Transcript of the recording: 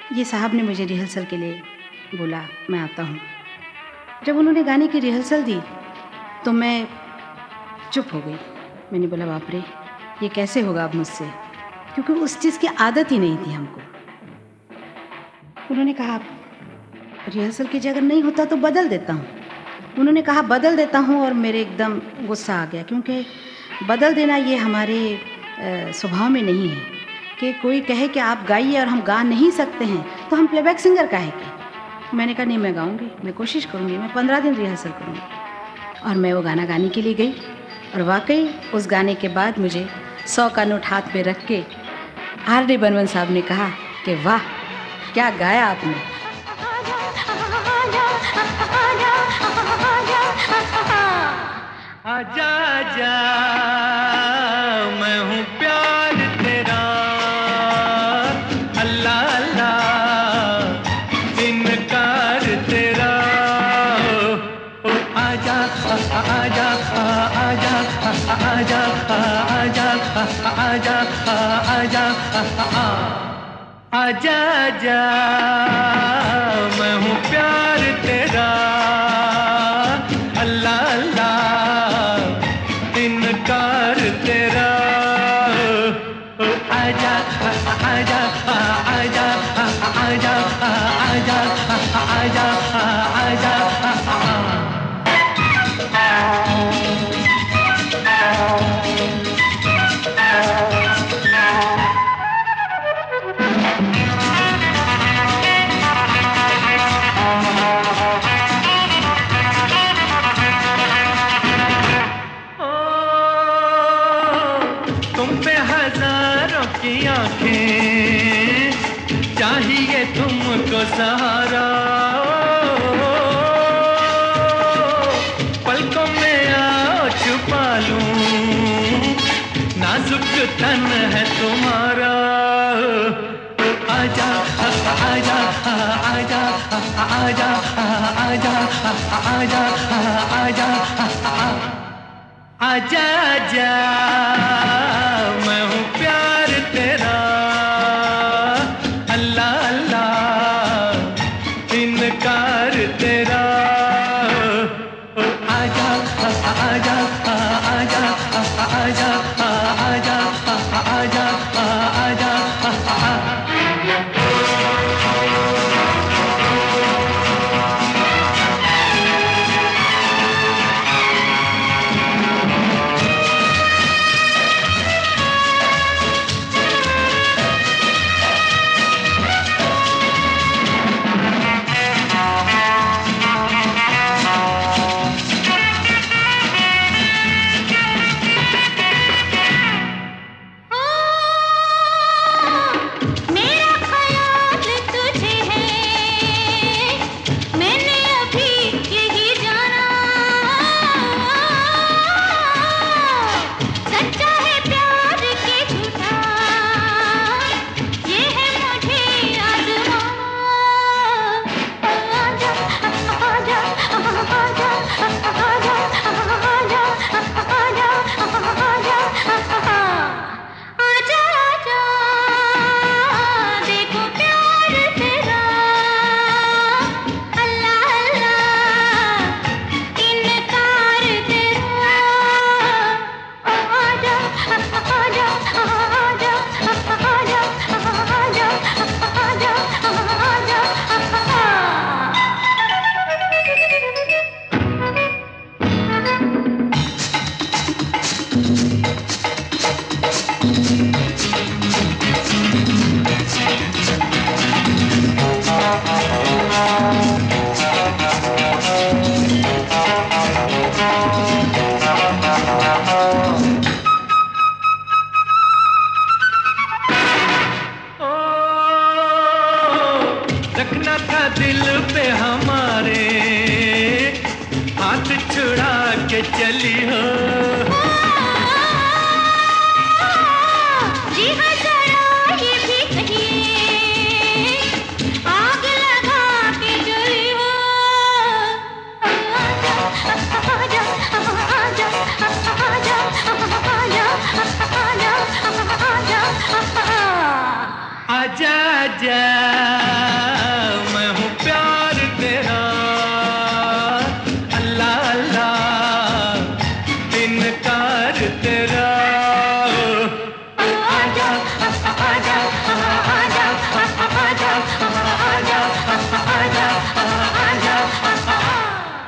ये साहब ने मुझे रिहर्सल के लिए बोला, मैं आता हूँ। जब उन्होंने गाने की रिहर्सल दी तो मैं चुप हो गई। मैंने बोला बाप रे, ये कैसे होगा अब मुझसे, क्योंकि उस चीज़ की आदत ही नहीं थी हमको। उन्होंने कहा रिहर्सल कीजिए, अगर नहीं होता तो बदल देता हूँ। उन्होंने कहा बदल देता हूँ, और मेरे एकदम गुस्सा आ गया, क्योंकि बदल देना ये हमारे स्वभाव में नहीं है कि कोई कहे कि आप गाइए और हम गा नहीं सकते हैं तो हम प्लेबैक सिंगर काहे के। मैंने कहा नहीं, मैं गाऊंगी, मैं कोशिश करूंगी, मैं 15 दिन रिहर्सल करूंगी। और मैं वो गाना गाने के लिए गई, और वाकई उस गाने के बाद मुझे 100 का नोट हाथ पे रख के R.D. बर्मन साहब ने कहा कि वाह, क्या गाया आपने। आजा आजा मैं हूँ प्यार तेरा, अल्लाह अल्लाह इनकार तेरा। ओ आजा आजा आजा आजा आजा आजा आजा आजा आजा मैं हूँ प्यार तेरा, अल्लाह अल्लाह इनकार तेरा। आजा आजा आजा आजा आजा आजा आजा तुम पे हजारों की आंखें, चाहिए तुमको सहारा। पलकों में आओ छुपा लूं, नाजुक तन है तुम्हारा। आजा आजा आजा आजा आजा आजा आजा आजा आजा मैं हूँ प्यार तेरा, अल्लाह अल्लाह इनकार तेरा। आजा आजा आजा आजा आजा आजा आजा रखना था दिल पे हमारे, हाथ छुड़ा के चली हो।